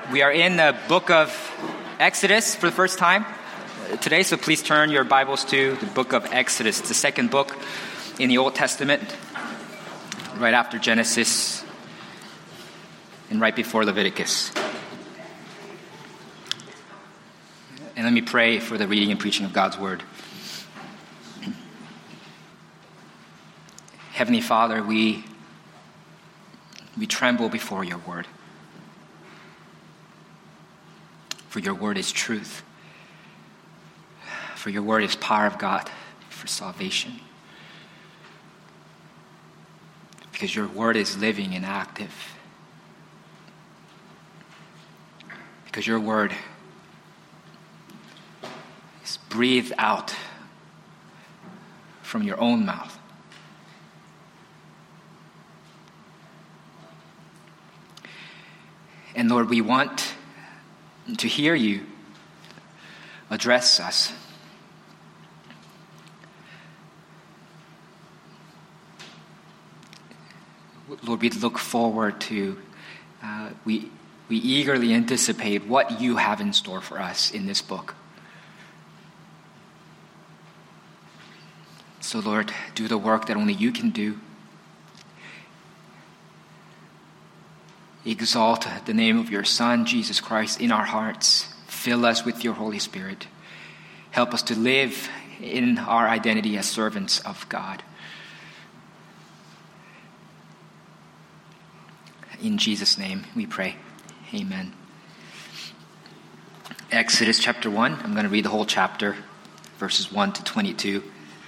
We are in the book of Exodus for the first time today, so please turn your Bibles to the book of Exodus, the second book in the Old Testament, right after Genesis and right before Leviticus. And let me pray for the reading and preaching of God's Word. Heavenly Father, we tremble before your Word. For your Word is truth. For your Word is power of God for salvation. Because your Word is living and active. Because your Word is breathed out from your own mouth. And Lord, we want to hear you address us. Lord, we look forward to, we eagerly anticipate what you have in store for us in this book. So Lord, do the work that only you can do. Exalt the name of your Son, Jesus Christ, in our hearts. Fill us with your Holy Spirit. Help us to live in our identity as servants of God. In Jesus' name we pray. Amen. Exodus chapter 1. I'm going to read the whole chapter, verses 1 to 22.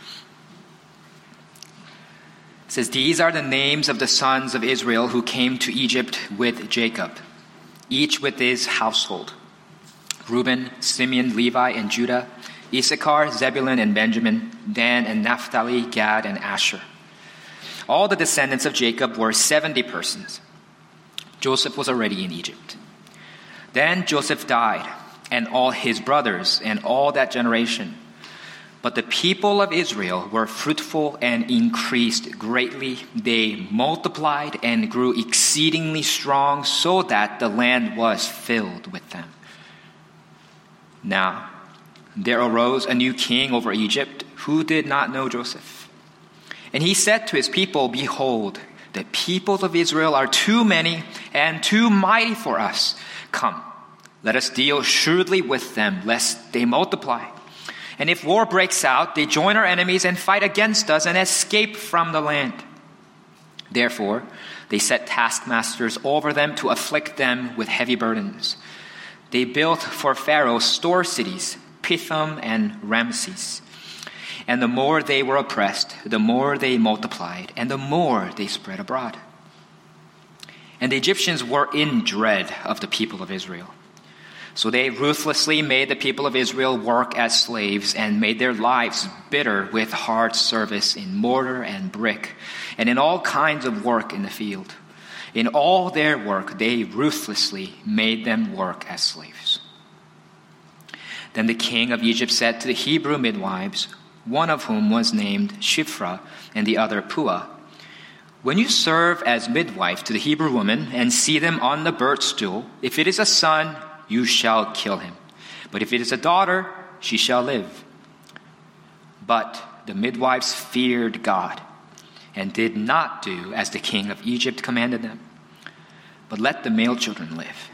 It says, "These are the names of the sons of Israel who came to Egypt with Jacob, each with his household: Reuben, Simeon, Levi, and Judah, Issachar, Zebulun, and Benjamin, Dan and Naphtali, Gad, and Asher. All the descendants of Jacob were 70 persons. Joseph was already in Egypt. Then Joseph died, and all his brothers, and all that generation. But the people of Israel were fruitful and increased greatly. They multiplied and grew exceedingly strong, so that the land was filled with them. Now there arose a new king over Egypt, who did not know Joseph. And he said to his people, 'Behold, the people of Israel are too many and too mighty for us. Come, let us deal shrewdly with them, lest they multiply. And if war breaks out, they join our enemies and fight against us and escape from the land.' Therefore, they set taskmasters over them to afflict them with heavy burdens. They built for Pharaoh store cities, Pithom and Ramses. And the more they were oppressed, the more they multiplied, and the more they spread abroad. And the Egyptians were in dread of the people of Israel. So they ruthlessly made the people of Israel work as slaves and made their lives bitter with hard service in mortar and brick and in all kinds of work in the field. In all their work, they ruthlessly made them work as slaves. Then the king of Egypt said to the Hebrew midwives, one of whom was named Shiphrah and the other Puah, 'When you serve as midwife to the Hebrew woman and see them on the birth stool, if it is a son, you shall kill him. But if it is a daughter, she shall live.' But the midwives feared God and did not do as the king of Egypt commanded them, but let the male children live.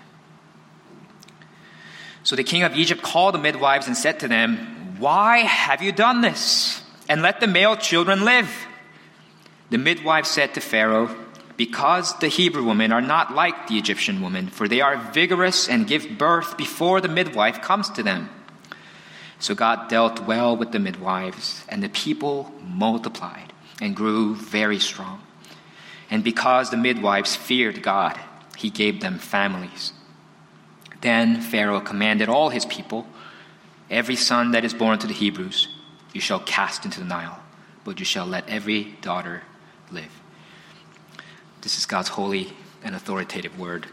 So the king of Egypt called the midwives and said to them, 'Why have you done this? And let the male children live.' The midwives said to Pharaoh, 'Because the Hebrew women are not like the Egyptian women, for they are vigorous and give birth before the midwife comes to them.' So God dealt well with the midwives, and the people multiplied and grew very strong. And because the midwives feared God, he gave them families. Then Pharaoh commanded all his people, 'Every son that is born to the Hebrews you shall cast into the Nile, but you shall let every daughter live.'" This is God's holy and authoritative word.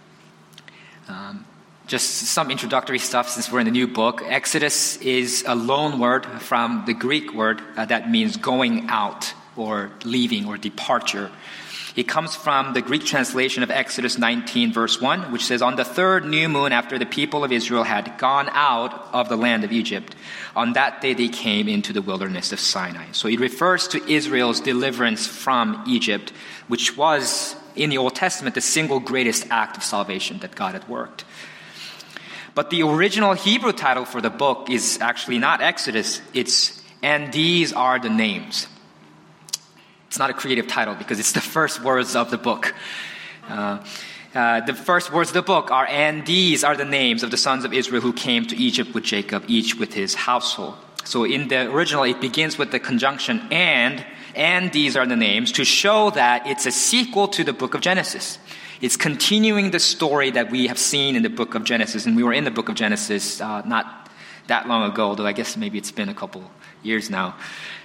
Just some introductory stuff since we're in the new book. Exodus is a loan word from the Greek word that means going out or leaving or departure. It comes from the Greek translation of Exodus 19, verse 1, which says, "On the third new moon after the people of Israel had gone out of the land of Egypt, on that day they came into the wilderness of Sinai." So it refers to Israel's deliverance from Egypt, which was, in the Old Testament, the single greatest act of salvation that God had worked. But the original Hebrew title for the book is actually not Exodus, it's "And These Are the Names." It's not a creative title because it's the first words of the book. The first words of the book are, "And these are the names of the sons of Israel who came to Egypt with Jacob, each with his household." So in the original, it begins with the conjunction and these are the names, to show that it's a sequel to the book of Genesis. It's continuing the story that we have seen in the book of Genesis. And we were in the book of Genesis not that long ago, although I guess maybe it's been a couple years now.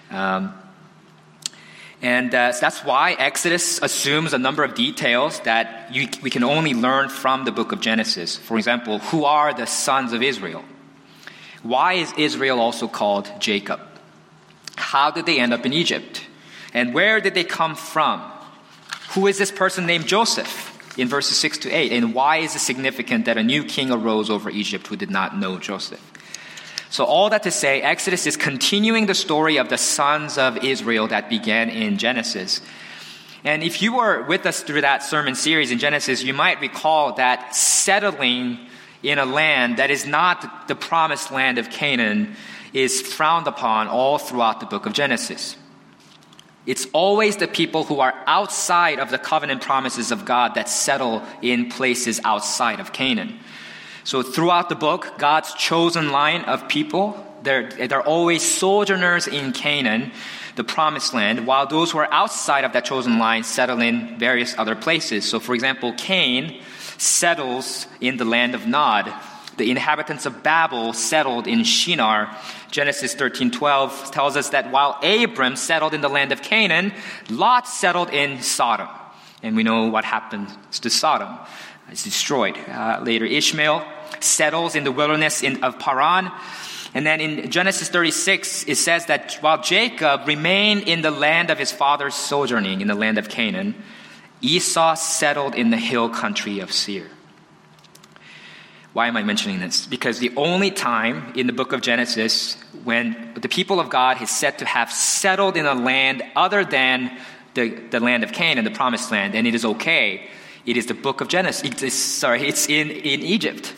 So that's why Exodus assumes a number of details that we can only learn from the book of Genesis. For example, who are the sons of Israel? Why is Israel also called Jacob? How did they end up in Egypt? And where did they come from? Who is this person named Joseph in verses 6 to 8? And why is it significant that a new king arose over Egypt who did not know Joseph? So all that to say, Exodus is continuing the story of the sons of Israel that began in Genesis. And if you were with us through that sermon series in Genesis, you might recall that settling in a land that is not the promised land of Canaan is frowned upon all throughout the book of Genesis. It's always the people who are outside of the covenant promises of God that settle in places outside of Canaan. So throughout the book, God's chosen line of people, they're always sojourners in Canaan, the promised land, while those who are outside of that chosen line settle in various other places. So for example, Cain settles in the land of Nod. The inhabitants of Babel settled in Shinar. Genesis 13:12 tells us that while Abram settled in the land of Canaan, Lot settled in Sodom. And we know what happened to Sodom. It's destroyed. Later, Ishmael settles in the wilderness of Paran. And then in Genesis 36, it says that while Jacob remained in the land of his father's sojourning, in the land of Canaan, Esau settled in the hill country of Seir. Why am I mentioning this? Because the only time in the book of Genesis when the people of God is said to have settled in a land other than the land of Canaan, the promised land, and it is okay, it is the book of Genesis. It's in Egypt.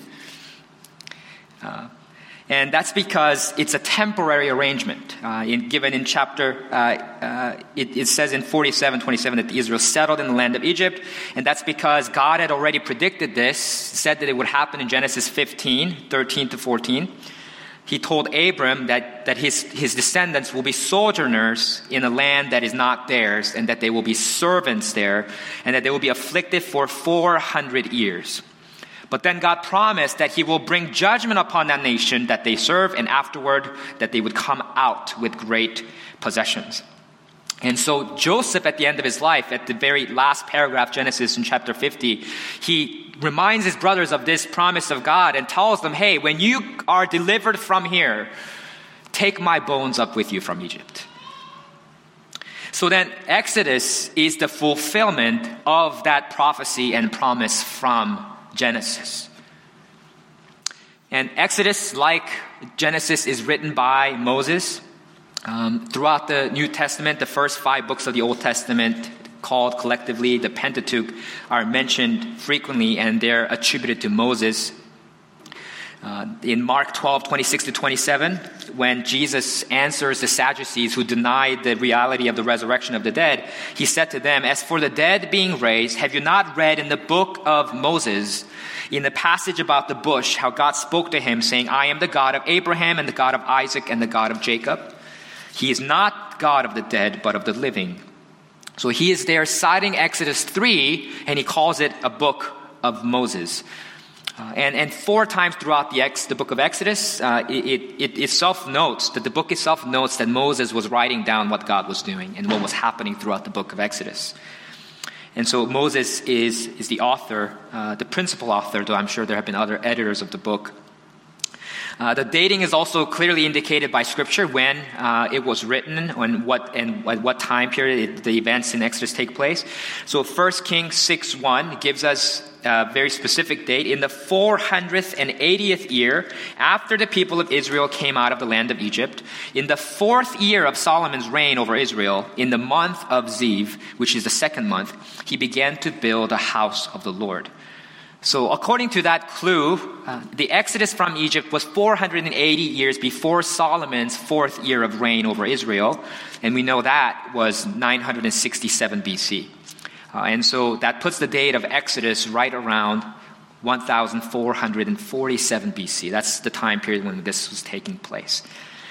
And that's because it's a temporary arrangement. Given in chapter, it says in 47:27 that Israel settled in the land of Egypt. And that's because God had already predicted this, said that it would happen in Genesis 15:13 to 14. He told Abram that his descendants will be sojourners in a land that is not theirs, and that they will be servants there, and that they will be afflicted for 400 years. But then God promised that he will bring judgment upon that nation that they serve, and afterward that they would come out with great possessions. And so Joseph, at the end of his life, at the very last paragraph, Genesis in chapter 50, he reminds his brothers of this promise of God and tells them, hey, when you are delivered from here, take my bones up with you from Egypt. So then Exodus is the fulfillment of that prophecy and promise from Genesis. And Exodus, like Genesis, is written by Moses. Throughout the New Testament, the first 5 books of the Old Testament, called collectively the Pentateuch, are mentioned frequently, and they're attributed to Moses. In Mark 12:26 to 27, when Jesus answers the Sadducees who denied the reality of the resurrection of the dead, he said to them, "As for the dead being raised, have you not read in the book of Moses, in the passage about the bush, how God spoke to him, saying, I am the God of Abraham and the God of Isaac and the God of Jacob? He is not God of the dead, but of the living." So he is there citing Exodus 3, and he calls it a book of Moses. And 4 times throughout the book of Exodus, it itself notes, that the book itself notes that Moses was writing down what God was doing and what was happening throughout the book of Exodus. And so Moses is the author, the principal author, though I'm sure there have been other editors of the book. The dating is also clearly indicated by Scripture when it was written and what time period the events in Exodus take place. So 1 Kings 6:1 gives us a very specific date. In the 480th year after the people of Israel came out of the land of Egypt, in the 4th year of Solomon's reign over Israel, in the month of Ziv, which is the 2nd month, he began to build a house of the Lord. So according to that clue, the Exodus from Egypt was 480 years before Solomon's 4th year of reign over Israel. And we know that was 967 BC. And so that puts the date of Exodus right around 1447 BC. That's the time period when this was taking place.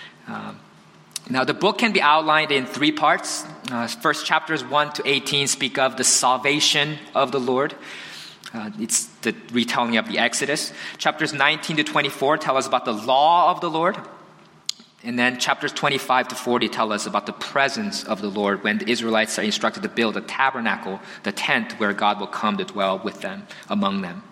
Now, the book can be outlined in 3 parts. First chapters 1 to 18 speak of the salvation of the Lord. It's the retelling of the Exodus. Chapters 19 to 24 tell us about the law of the Lord. And then chapters 25 to 40 tell us about the presence of the Lord when the Israelites are instructed to build a tabernacle, the tent where God will come to dwell with them, among them.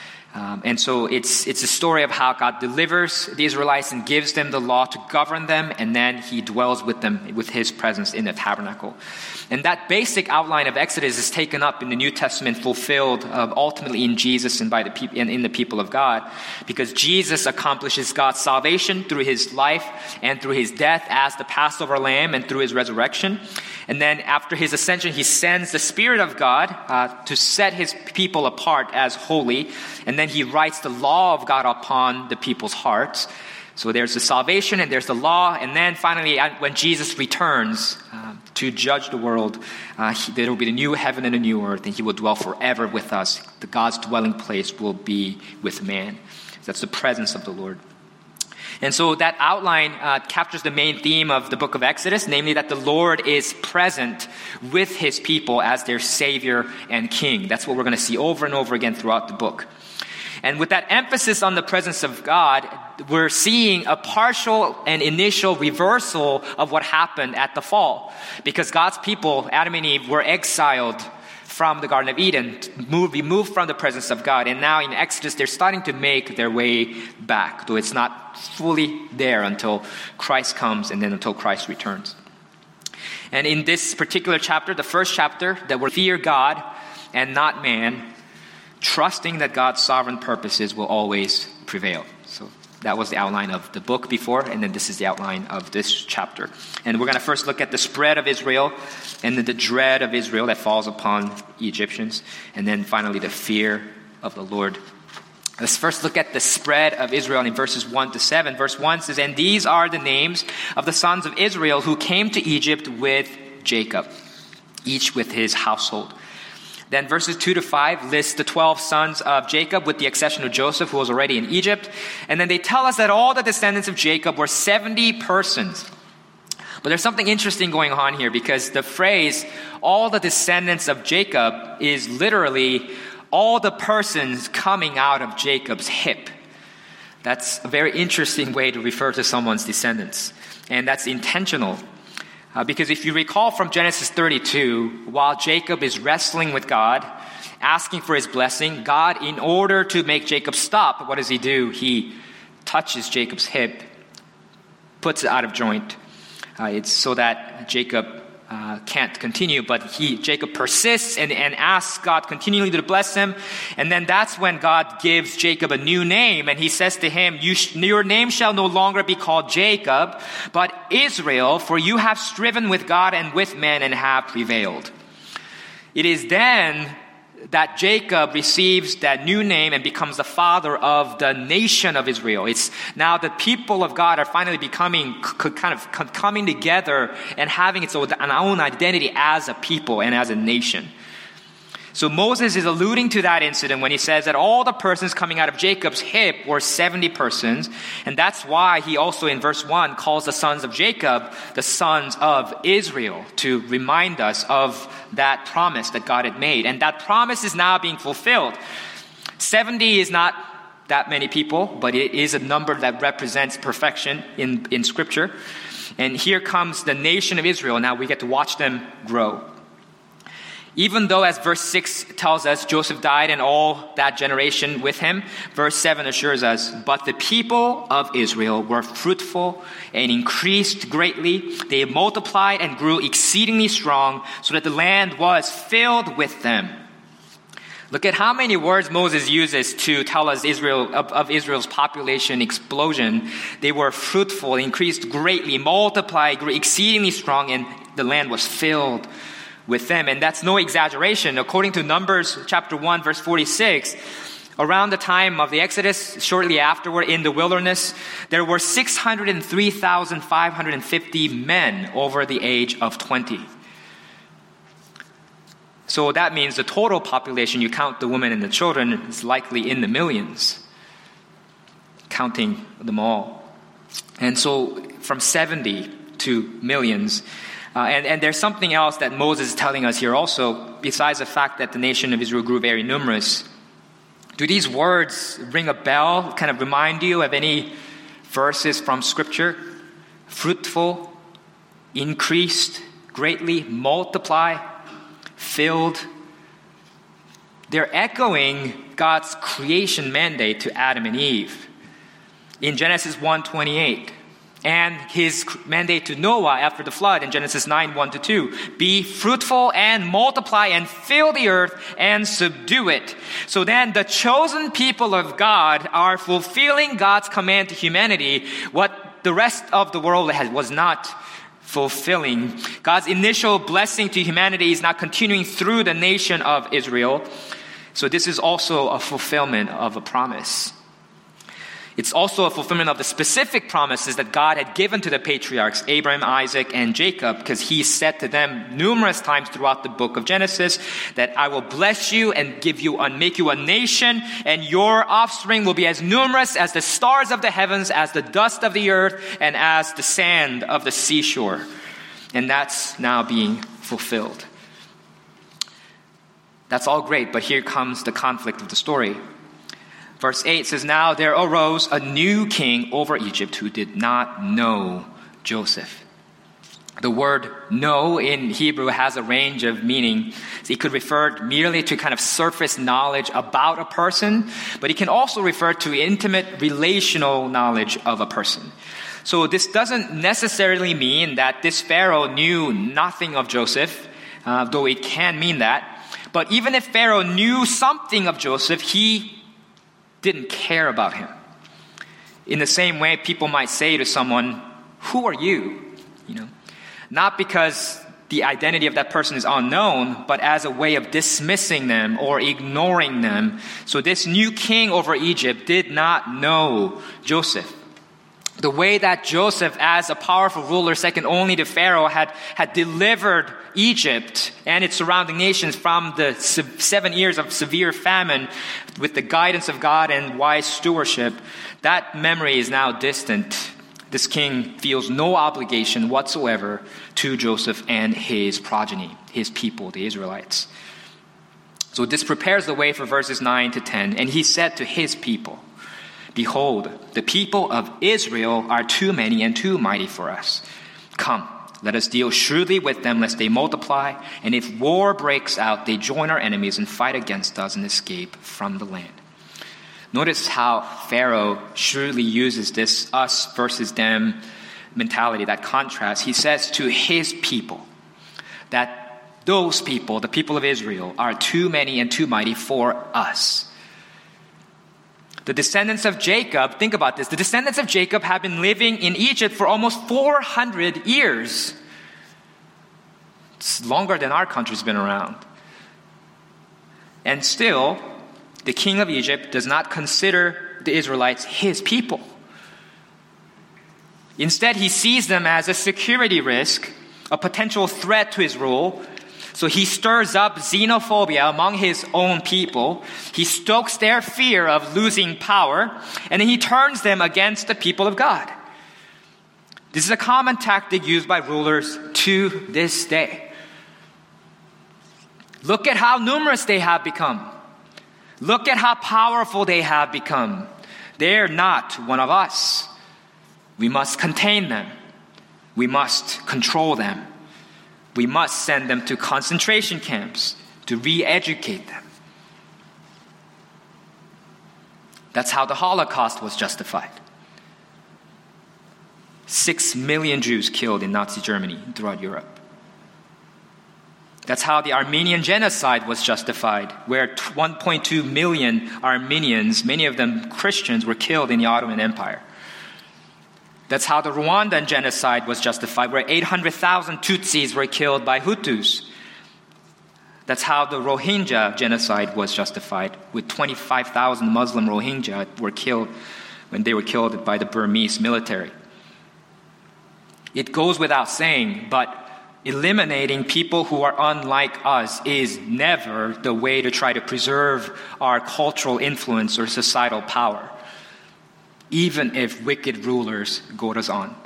And so it's a story of how God delivers the Israelites and gives them the law to govern them, and then he dwells with them with his presence in the tabernacle. And that basic outline of Exodus is taken up in the New Testament, fulfilled ultimately in Jesus and in the people of God, because Jesus accomplishes God's salvation through his life and through his death as the Passover lamb and through his resurrection. And then after his ascension, he sends the Spirit of God to set his people apart as holy. And then he writes the law of God upon the people's hearts. So there's the salvation and there's the law. And then finally, when Jesus returns to judge the world, there will be the new heaven and a new earth, and he will dwell forever with us. The God's dwelling place will be with man. That's the presence of the Lord. And so that outline captures the main theme of the book of Exodus, namely that the Lord is present with his people as their Savior and King. That's what we're going to see over and over again throughout the book. And with that emphasis on the presence of God, we're seeing a partial and initial reversal of what happened at the fall. Because God's people, Adam and Eve, were exiled from the Garden of Eden, removed from the presence of God. And now in Exodus, they're starting to make their way back, though it's not fully there until Christ comes and then until Christ returns. And in this particular chapter, the first chapter, that we fear God and not man, trusting that God's sovereign purposes will always prevail. So that was the outline of the book before, and then this is the outline of this chapter. And we're going to first look at the spread of Israel, and then the dread of Israel that falls upon Egyptians, and then finally the fear of the Lord. Let's first look at the spread of Israel in verses 1 to 7. Verse 1 says, "And these are the names of the sons of Israel who came to Egypt with Jacob, each with his household." Then verses 2 to 5 list the 12 sons of Jacob with the exception of Joseph, who was already in Egypt. And then they tell us that all the descendants of Jacob were 70 persons. But there's something interesting going on here, because the phrase, all the descendants of Jacob, is literally all the persons coming out of Jacob's hip. That's a very interesting way to refer to someone's descendants. And that's intentional. Because if you recall from Genesis 32, while Jacob is wrestling with God, asking for his blessing, God, in order to make Jacob stop, what does he do? He touches Jacob's hip, puts it out of joint. It's so that Jacob can't continue, but Jacob persists and asks God continually to bless him. And then that's when God gives Jacob a new name, and he says to him, your name shall no longer be called Jacob, but Israel, for you have striven with God and with men and have prevailed. It is then that Jacob receives that new name and becomes the father of the nation of Israel. It's now the people of God are finally becoming coming together and having its own identity as a people and as a nation. So Moses is alluding to that incident when he says that all the persons coming out of Jacob's hip were 70 persons. And that's why he also in verse 1 calls the sons of Jacob the sons of Israel, to remind us of that promise that God had made. And that promise is now being fulfilled. 70 is not that many people, but it is a number that represents perfection in Scripture. And here comes the nation of Israel. Now we get to watch them grow. Even though, as verse 6 tells us, Joseph died and all that generation with him, verse 7 assures us, but the people of Israel were fruitful and increased greatly. They multiplied and grew exceedingly strong, so that the land was filled with them. Look at how many words Moses uses to tell us of Israel's population explosion. They were fruitful, increased greatly, multiplied, grew exceedingly strong, and the land was filled with them. And that's no exaggeration. According to Numbers chapter 1, verse 46, around the time of the Exodus, shortly afterward in the wilderness, there were 603,550 men over the age of 20. So that means the total population, you count the women and the children, is likely in the millions, counting them all. And so from 70 to millions. And there's something else that Moses is telling us here also, besides the fact that the nation of Israel grew very numerous. Do these words ring a bell, kind of remind you of any verses from Scripture? Fruitful, increased, greatly, multiply, filled. They're echoing God's creation mandate to Adam and Eve in Genesis 1:28. And his mandate to Noah after the flood in Genesis 9:1-2. Be fruitful and multiply and fill the earth and subdue it. So then the chosen people of God are fulfilling God's command to humanity, what the rest of the world was not fulfilling. God's initial blessing to humanity is not continuing through the nation of Israel. So this is also a fulfillment of a promise. It's also a fulfillment of the specific promises that God had given to the patriarchs, Abraham, Isaac, and Jacob, because he said to them numerous times throughout the book of Genesis that I will bless you and make you a nation, and your offspring will be as numerous as the stars of the heavens, as the dust of the earth, and as the sand of the seashore. And that's now being fulfilled. That's all great, but here comes the conflict of the story. Verse 8 says, now there arose a new king over Egypt who did not know Joseph. The word know in Hebrew has a range of meaning. It could refer merely to kind of surface knowledge about a person, but it can also refer to intimate relational knowledge of a person. So this doesn't necessarily mean that this Pharaoh knew nothing of Joseph, though it can mean that. But even if Pharaoh knew something of Joseph, he didn't care about him. In the same way, people might say to someone, who are you? Not because the identity of that person is unknown, but as a way of dismissing them or ignoring them. So this new king over Egypt did not know Joseph. The way that Joseph, as a powerful ruler second only to Pharaoh, had delivered Egypt and its surrounding nations from the 7 years of severe famine with the guidance of God and wise stewardship, that memory is now distant. This king feels no obligation whatsoever to Joseph and his progeny, his people, the Israelites. So this prepares the way for verses 9-10. And he said to his people, behold, the people of Israel are too many and too mighty for us. Come, let us deal shrewdly with them, lest they multiply. And if war breaks out, they join our enemies and fight against us and escape from the land. Notice how Pharaoh shrewdly uses this us versus them mentality, that contrast. He says to his people that those people, the people of Israel, are too many and too mighty for us. The descendants of Jacob, think about this, the descendants of Jacob have been living in Egypt for almost 400 years. It's longer than our country's been around. And still, the king of Egypt does not consider the Israelites his people. Instead, he sees them as a security risk, a potential threat to his rule. So he stirs up xenophobia among his own people. He stokes their fear of losing power, and then he turns them against the people of God. This is a common tactic used by rulers to this day. Look at how numerous they have become. Look at how powerful they have become. They're not one of us. We must contain them. We must control them. We must send them to concentration camps. to re-educate them. That's how the Holocaust was justified. 6 million Jews killed in Nazi Germany throughout Europe. That's how the Armenian genocide was justified, where 1.2 million Armenians, many of them Christians, were killed in the Ottoman Empire. That's how the Rwandan genocide was justified, where 800,000 Tutsis were killed by Hutus. That's how the Rohingya genocide was justified, with 25,000 Muslim Rohingya were killed when they were killed by the Burmese military. It goes without saying, but eliminating people who are unlike us is never the way to try to preserve our cultural influence or societal power, even if wicked rulers goad us on.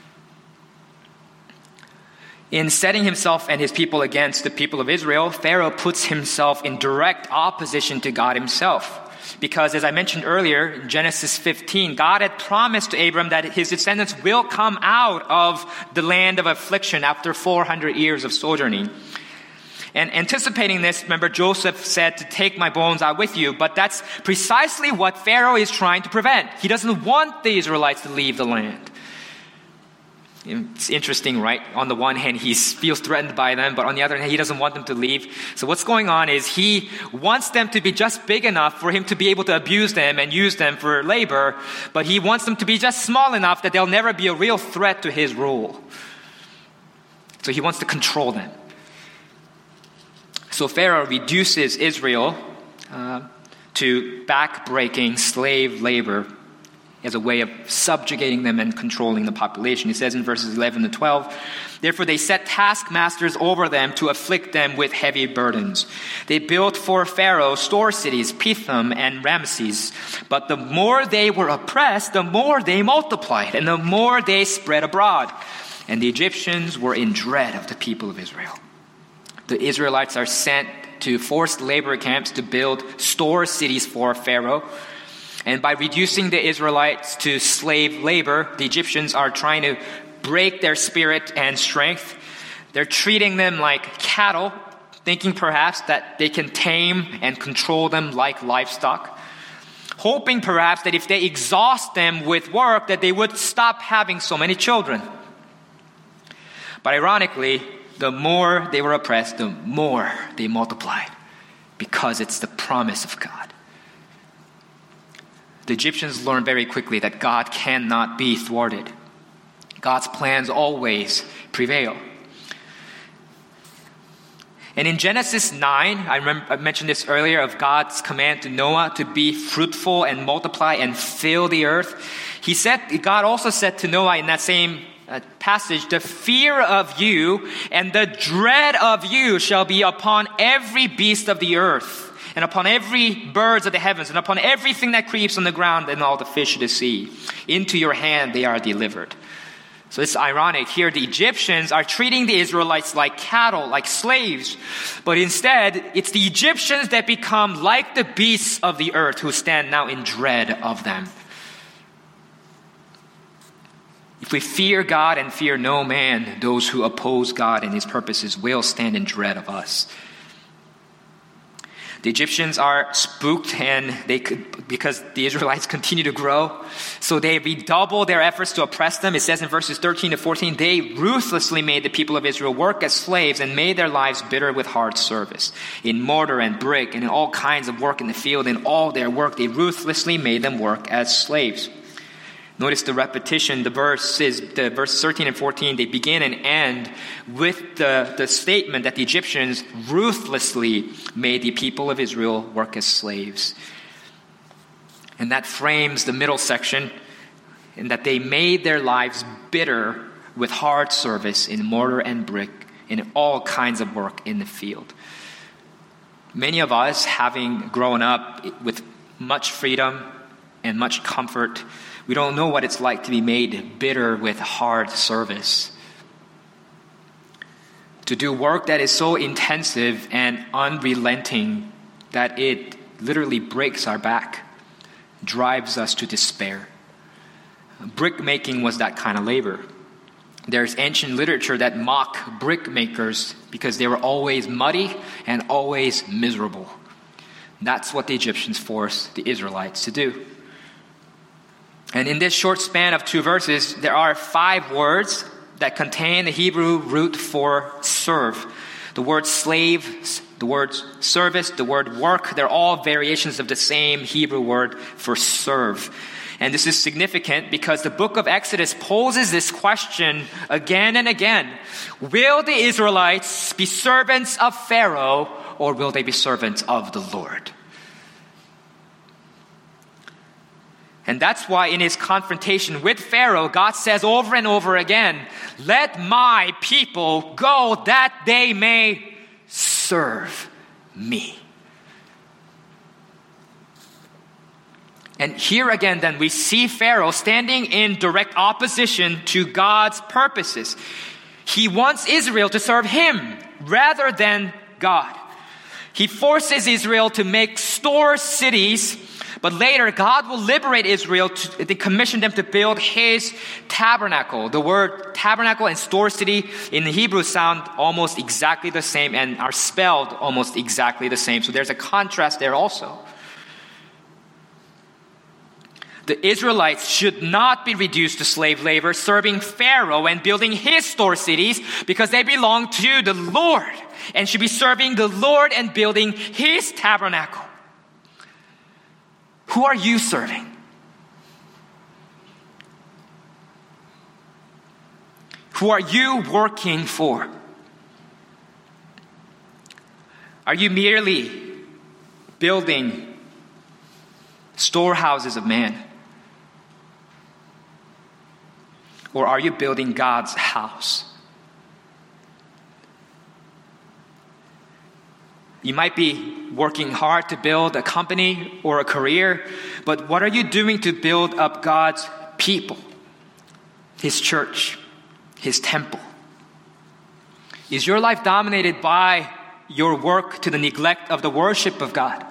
In setting himself and his people against the people of Israel, Pharaoh puts himself in direct opposition to God himself. Because, as I mentioned earlier, in Genesis 15, God had promised to Abram that his descendants will come out of the land of affliction after 400 years of sojourning. And anticipating this, remember, Joseph said to take my bones out with you, but that's precisely what Pharaoh is trying to prevent. He doesn't want the Israelites to leave the land. It's interesting, right? On the one hand, he feels threatened by them, but on the other hand, he doesn't want them to leave. So what's going on is he wants them to be just big enough for him to be able to abuse them and use them for labor, but he wants them to be just small enough that they'll never be a real threat to his rule. So he wants to control them. So Pharaoh reduces Israel to back-breaking slave labor as a way of subjugating them and controlling the population. He says in verses 11 to 12, therefore they set taskmasters over them to afflict them with heavy burdens. They built for Pharaoh store cities, Pithom and Ramses. But the more they were oppressed, the more they multiplied, and the more they spread abroad. And the Egyptians were in dread of the people of Israel. The Israelites are sent to forced labor camps to build store cities for Pharaoh. And by reducing the Israelites to slave labor, the Egyptians are trying to break their spirit and strength. They're treating them like cattle, thinking perhaps that they can tame and control them like livestock, hoping perhaps that if they exhaust them with work, that they would stop having so many children. But ironically, the more they were oppressed, the more they multiplied, because it's the promise of God. The Egyptians learned very quickly that God cannot be thwarted. God's plans always prevail. And in Genesis 9, I mentioned this earlier, of God's command to Noah to be fruitful and multiply and fill the earth. God also said to Noah in that same passage, the fear of you and the dread of you shall be upon every beast of the earth, and upon every birds of the heavens, and upon everything that creeps on the ground, and all the fish of the sea. Into your hand they are delivered. So it's ironic. Here the Egyptians are treating the Israelites like cattle, like slaves. But instead, it's the Egyptians that become like the beasts of the earth, who stand now in dread of them. If we fear God and fear no man, those who oppose God and his purposes will stand in dread of us. The Egyptians are spooked, and because the Israelites continue to grow, so they redouble their efforts to oppress them. It says in verses 13 to 14, they ruthlessly made the people of Israel work as slaves and made their lives bitter with hard service. In mortar and brick and in all kinds of work in the field, in all their work, they ruthlessly made them work as slaves. Notice the repetition, the verses 13 and 14, they begin and end with the statement that the Egyptians ruthlessly made the people of Israel work as slaves. And that frames the middle section, in that they made their lives bitter with hard service in mortar and brick, in all kinds of work in the field. Many of us, having grown up with much freedom and much comfort, we don't know what it's like to be made bitter with hard service. To do work that is so intensive and unrelenting that it literally breaks our back, drives us to despair. Brick making was that kind of labor. There's ancient literature that mock brick makers because they were always muddy and always miserable. That's what the Egyptians forced the Israelites to do. And in this short span of 2 verses, there are 5 words that contain the Hebrew root for serve. The word slave, the word service, the word work, they're all variations of the same Hebrew word for serve. And this is significant because the book of Exodus poses this question again and again. Will the Israelites be servants of Pharaoh, or will they be servants of the Lord? And that's why in his confrontation with Pharaoh, God says over and over again, let my people go that they may serve me. And here again, then, we see Pharaoh standing in direct opposition to God's purposes. He wants Israel to serve him rather than God. He forces Israel to make store cities, but later God will liberate Israel to commission them to build his tabernacle. The word tabernacle and store city in the Hebrew sound almost exactly the same and are spelled almost exactly the same. So there's a contrast there also. The Israelites should not be reduced to slave labor, serving Pharaoh and building his store cities, because they belong to the Lord and should be serving the Lord and building his tabernacle. Who are you serving? Who are you working for? Are you merely building storehouses of man? Or are you building God's house? You might be working hard to build a company or a career, but what are you doing to build up God's people, his church, his temple? Is your life dominated by your work to the neglect of the worship of God?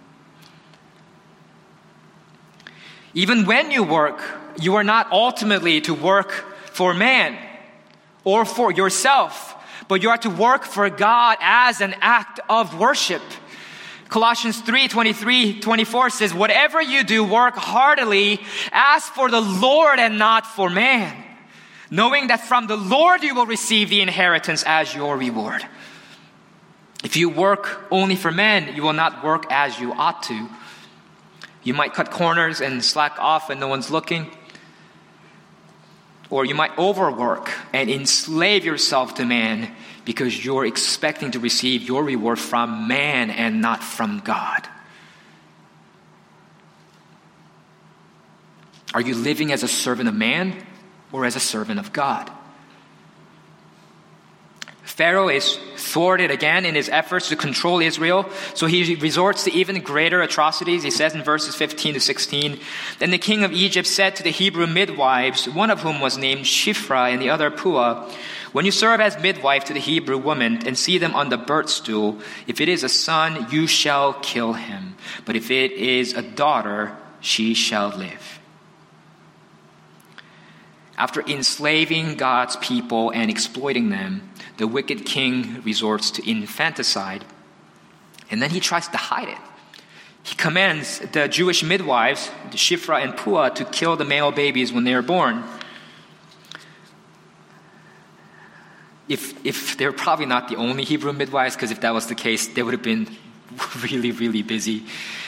Even when you work, you are not ultimately to work for man or for yourself, but you are to work for God as an act of worship. Colossians 3:23-24 says, whatever you do, work heartily as for the Lord and not for man, knowing that from the Lord you will receive the inheritance as your reward. If you work only for men, you will not work as you ought to. You might cut corners and slack off when no one's looking. Or you might overwork and enslave yourself to man because you're expecting to receive your reward from man and not from God. Are you living as a servant of man or as a servant of God? Pharaoh is thwarted again in his efforts to control Israel, so he resorts to even greater atrocities. He says in verses 15-16, then the king of Egypt said to the Hebrew midwives, one of whom was named Shiphrah and the other Puah, when you serve as midwife to the Hebrew woman and see them on the birth stool, if it is a son, you shall kill him. But if it is a daughter, she shall live. After enslaving God's people and exploiting them, the wicked king resorts to infanticide, and then he tries to hide it. He commands the Jewish midwives, the Shiphrah and Puah, to kill the male babies when they are born. If they're probably not the only Hebrew midwives, because if that was the case, they would have been really, really busy.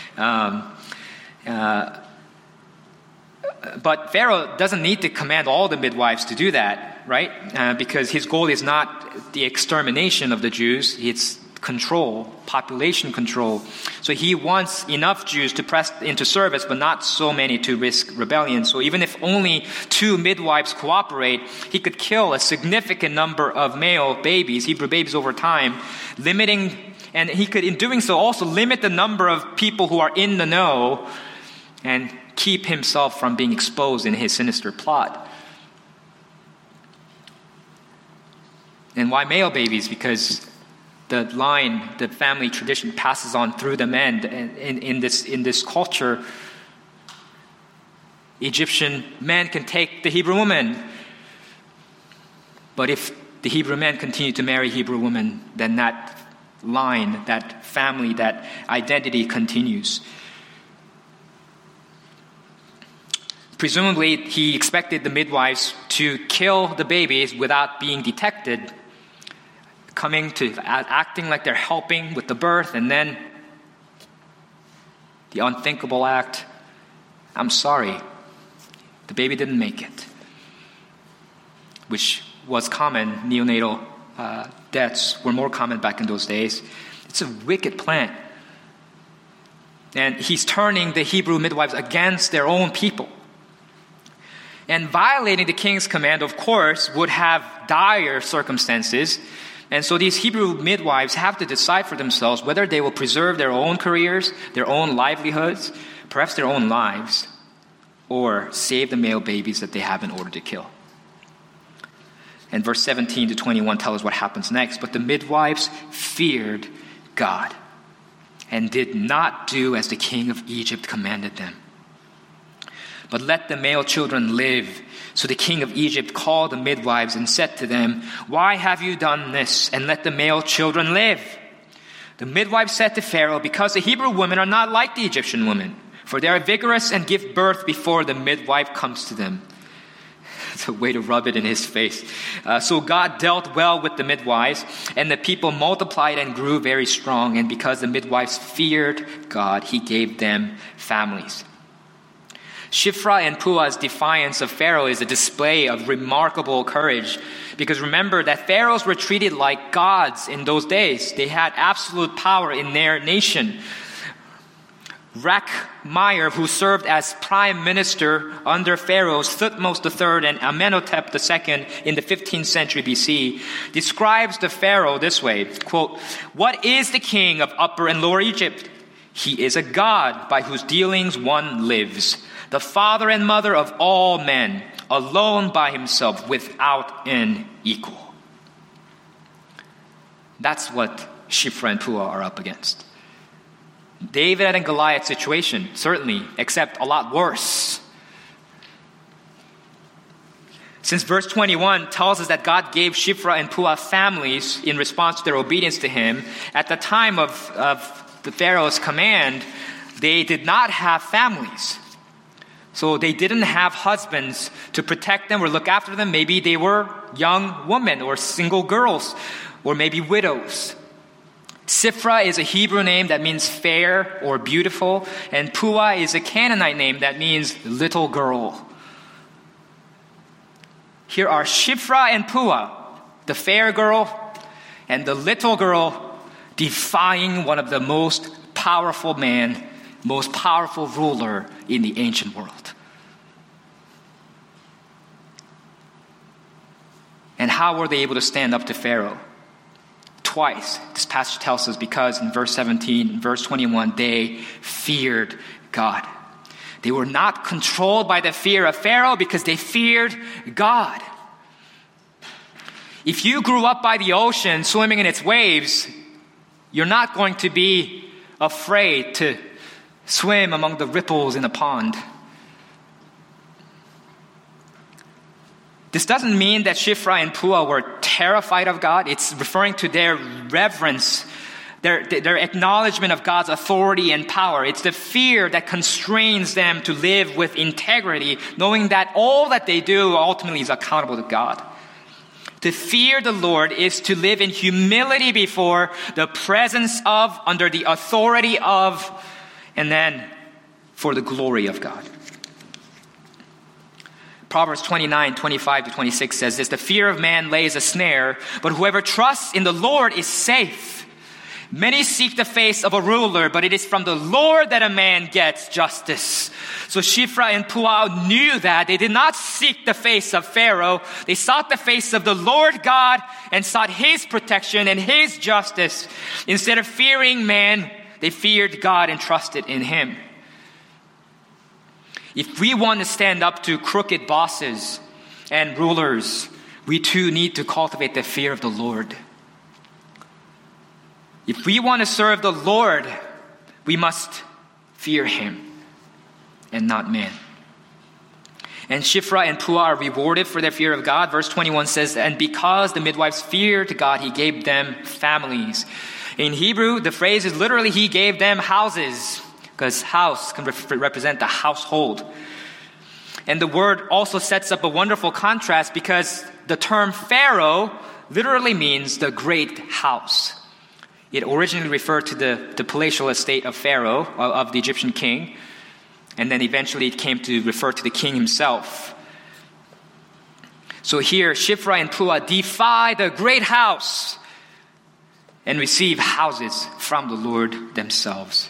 But Pharaoh doesn't need to command all the midwives to do that, right? Because his goal is not the extermination of the Jews, it's control, population control. So he wants enough Jews to press into service, but not so many to risk rebellion. So even if only 2 midwives cooperate, he could kill a significant number of male babies, Hebrew babies, over time, and he could, in doing so, also limit the number of people who are in the know and keep himself from being exposed in his sinister plot. And why male babies? Because the line, the family tradition passes on through them, and in this culture, Egyptian men can take the Hebrew woman. But if the Hebrew men continue to marry Hebrew women, then that line, that family, that identity continues. Presumably, he expected the midwives to kill the babies without being detected, acting like they're helping with the birth, and then the unthinkable act, I'm sorry, the baby didn't make it, which was common. Neonatal deaths were more common back in those days. It's a wicked plan. And he's turning the Hebrew midwives against their own people. And violating the king's command, of course, would have dire circumstances. And so these Hebrew midwives have to decide for themselves whether they will preserve their own careers, their own livelihoods, perhaps their own lives, or save the male babies that they have been ordered to kill. And verse 17 to 21 tell us what happens next. But the midwives feared God and did not do as the king of Egypt commanded them, but let the male children live. So the king of Egypt called the midwives and said to them, "Why have you done this? And let the male children live." The midwives said to Pharaoh, "Because the Hebrew women are not like the Egyptian women, for they are vigorous and give birth before the midwife comes to them." It's a way to rub it in his face. So God dealt well with the midwives, and the people multiplied and grew very strong. And because the midwives feared God, he gave them families. Shiphrah and Puah's defiance of Pharaoh is a display of remarkable courage, because remember that pharaohs were treated like gods in those days. They had absolute power in their nation. Rechmiah, who served as prime minister under pharaohs Thutmose III and Amenhotep II in the 15th century BC, describes the pharaoh this way, quote, "What is the king of Upper and Lower Egypt? He is a god by whose dealings one lives, the father and mother of all men, alone by himself, without an equal." That's what Shiphrah and Puah are up against. David and Goliath situation, certainly, except a lot worse. Since verse 21 tells us that God gave Shiphrah and Puah families in response to their obedience to him, at the time of the Pharaoh's command, they did not have families. So they didn't have husbands to protect them or look after them. Maybe they were young women or single girls or maybe widows. Shiphrah is a Hebrew name that means fair or beautiful, and Puah is a Canaanite name that means little girl. Here are Shiphrah and Puah, the fair girl and the little girl, defying one of the most powerful men, most powerful ruler in the ancient world. And how were they able to stand up to Pharaoh? Twice, this passage tells us, because in verse 17 and verse 21, they feared God. They were not controlled by the fear of Pharaoh because they feared God. If you grew up by the ocean, swimming in its waves, you're not going to be afraid to swim among the ripples in a pond. This doesn't mean that Shiphrah and Puah were terrified of God. It's referring to their reverence, their acknowledgement of God's authority and power. It's the fear that constrains them to live with integrity, knowing that all that they do ultimately is accountable to God. To fear the Lord is to live in humility before the presence of, under the authority of, and then for the glory of God. Proverbs 29:25-26 says this, "The fear of man lays a snare, but whoever trusts in the Lord is safe. Many seek the face of a ruler, but it is from the Lord that a man gets justice." So Shiphrah and Puah knew that. They did not seek the face of Pharaoh. They sought the face of the Lord God and sought his protection and his justice. Instead of fearing man, they feared God and trusted in him. If we want to stand up to crooked bosses and rulers, we too need to cultivate the fear of the Lord. If we want to serve the Lord, we must fear him and not man. And Shiphrah and Puah are rewarded for their fear of God. Verse 21 says, and because the midwives feared God, he gave them families. In Hebrew, the phrase is literally, he gave them houses, because house can represent the household. And the word also sets up a wonderful contrast because the term Pharaoh literally means the great house. It originally referred to the palatial estate of Pharaoh, of the Egyptian king. And then eventually it came to refer to the king himself. So here, Shiphrah and Puah defy the great house and receive houses from the Lord themselves.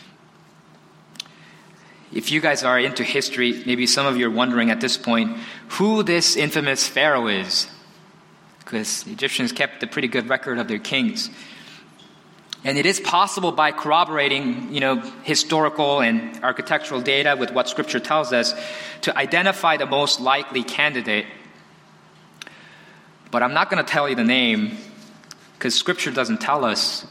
If you guys are into history, maybe some of you are wondering at this point who this infamous Pharaoh is. Because the Egyptians kept a pretty good record of their kings. And it is possible by corroborating, historical and architectural data with what Scripture tells us to identify the most likely candidate. But I'm not going to tell you the name because Scripture doesn't tell us.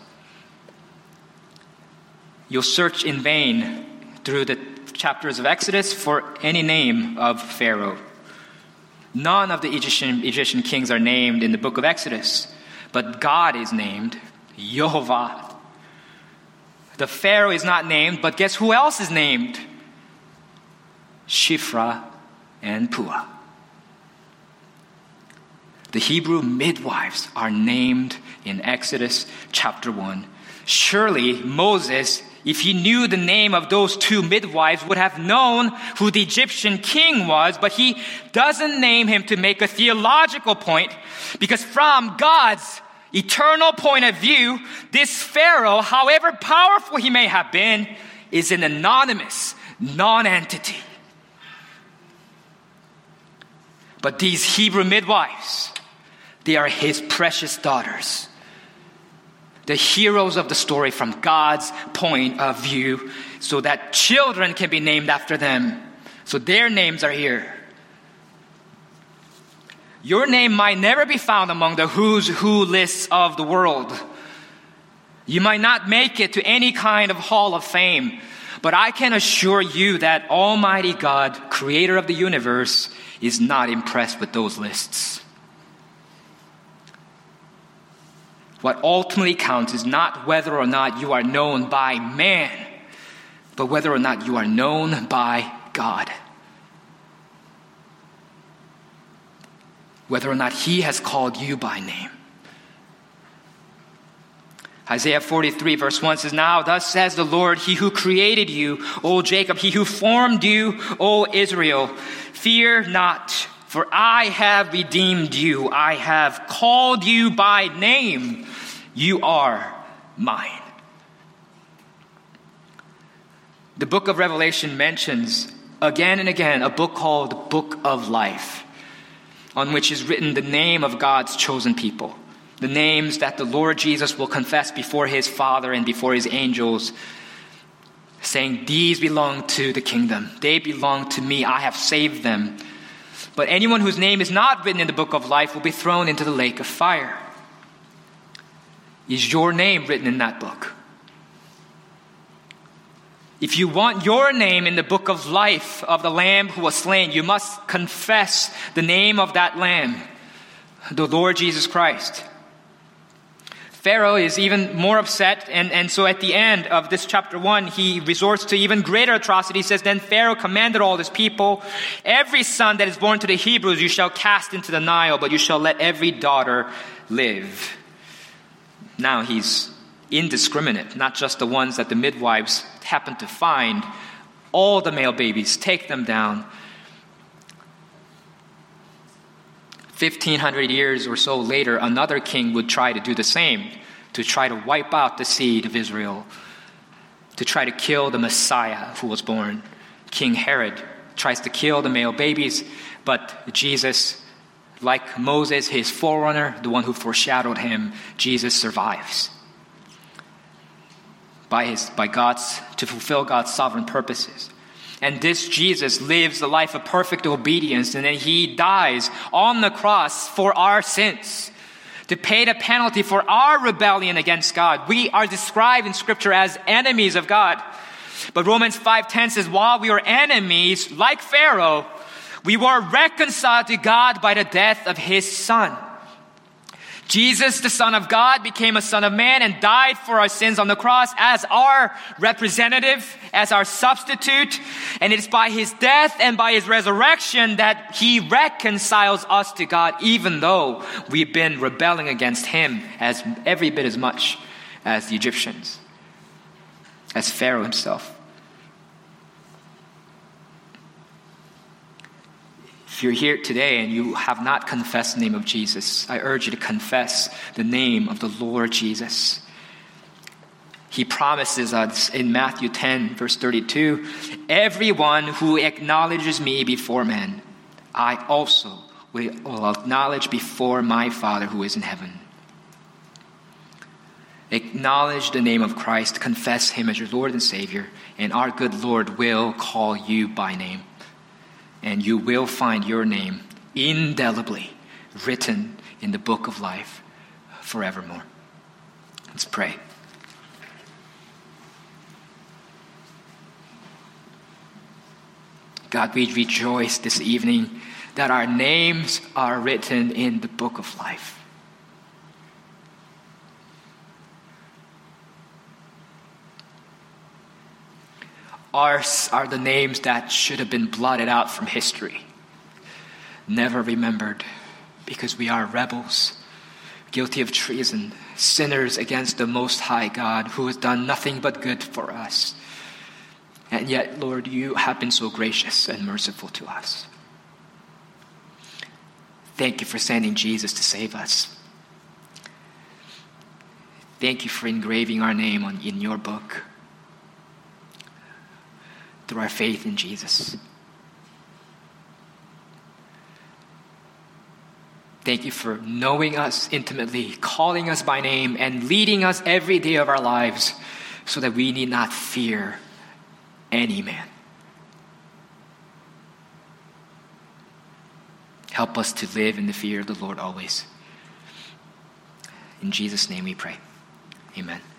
You'll search in vain through the chapters of Exodus for any name of Pharaoh. None of the Egyptian kings are named in the book of Exodus, but God is named, Yehovah. The Pharaoh is not named, but guess who else is named? Shiphrah and Puah. The Hebrew midwives are named in Exodus chapter 1. Surely Moses, if he knew the name of those two midwives, would have known who the Egyptian king was, but he doesn't name him to make a theological point, because from God's eternal point of view, this Pharaoh, however powerful he may have been, is an anonymous non-entity. But these Hebrew midwives, they are his precious daughters, the heroes of the story from God's point of view, so that children can be named after them. So their names are here. Your name might never be found among the who's who lists of the world. You might not make it to any kind of hall of fame, but I can assure you that Almighty God, creator of the universe, is not impressed with those lists. What ultimately counts is not whether or not you are known by man, but whether or not you are known by God. Whether or not He has called you by name. Isaiah 43 verse 1 says, now thus says the Lord, He who created you, O Jacob, He who formed you, O Israel, fear not, for I have redeemed you. I have called you by name. You are mine. The book of Revelation mentions again and again a book called the Book of Life, on which is written the name of God's chosen people, the names that the Lord Jesus will confess before His Father and before His angels, saying, these belong to the kingdom. They belong to me. I have saved them. But anyone whose name is not written in the book of life will be thrown into the lake of fire. Is your name written in that book? If you want your name in the book of life of the Lamb who was slain, you must confess the name of that Lamb, the Lord Jesus Christ. Pharaoh is even more upset, and so at the end of this chapter 1, he resorts to even greater atrocity. He says, then Pharaoh commanded all his people, every son that is born to the Hebrews you shall cast into the Nile, but you shall let every daughter live. Now he's indiscriminate, not just the ones that the midwives happen to find. All the male babies, take them down. 1,500 years or so later, another king would try to do the same, to try to wipe out the seed of Israel, to try to kill the Messiah who was born. King Herod tries to kill the male babies, but Jesus, like Moses, his forerunner, the one who foreshadowed him, Jesus survives. To fulfill God's sovereign purposes. And this Jesus lives the life of perfect obedience, and then He dies on the cross for our sins, to pay the penalty for our rebellion against God. We are described in Scripture as enemies of God. But Romans 5:10 says, while we were enemies, like Pharaoh, We were reconciled to God by the death of his Son. Jesus, the Son of God, became a Son of Man and died for our sins on the cross as our representative, as our substitute. And it is by his death and by his resurrection that he reconciles us to God, even though we've been rebelling against him as every bit as much as the Egyptians, as Pharaoh himself. If you're here today and you have not confessed the name of Jesus, I urge you to confess the name of the Lord Jesus. He promises us in Matthew 10, verse 32, everyone who acknowledges me before men, I also will acknowledge before my Father who is in heaven. Acknowledge the name of Christ, confess him as your Lord and Savior, and our good Lord will call you by name. And you will find your name indelibly written in the book of life forevermore. Let's pray. God, we rejoice this evening that our names are written in the book of life. Ours are the names that should have been blotted out from history, never remembered, because we are rebels, guilty of treason, sinners against the Most High God, who has done nothing but good for us. And yet, Lord, you have been so gracious and merciful to us. Thank you for sending Jesus to save us. Thank you for engraving our name in your book, through our faith in Jesus. Thank you for knowing us intimately, calling us by name, and leading us every day of our lives so that we need not fear any man. Help us to live in the fear of the Lord always. In Jesus' name we pray. Amen.